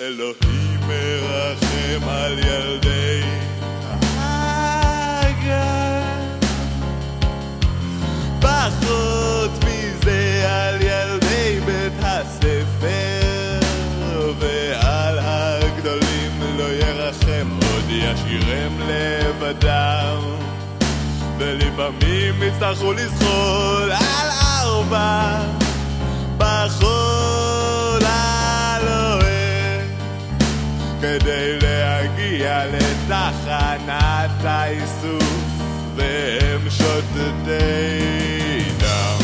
אלוהים מרחם על ילדי הגן, פחות מזה על ילדי בית הספר, ועל הגדולים לא ירחם, עוד ישאירם לבדם, ולפעמים יצטרכו לזחול על 4 בחול הלוהט כדי להגיע לתחנת האיסוף, והם שותתי דם.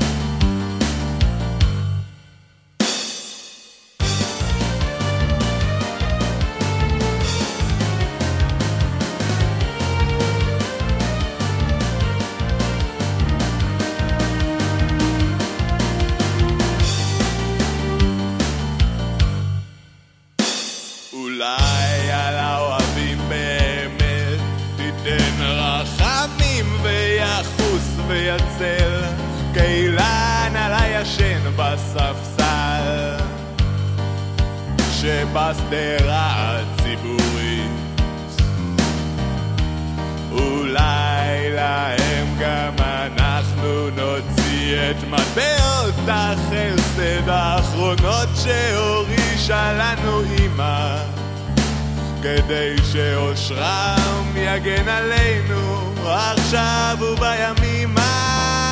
אולי על האוהבים באמת תיתן רחמים ויחוס ויצל, כאילן על הישן בספסל שבשדרה הציבורית. אולי להם גם אנחנו נוציא את מטבעות החסד האחרונות שהורישה לנו אמא, כדי שאושרם יגן עלינו עכשיו ובימים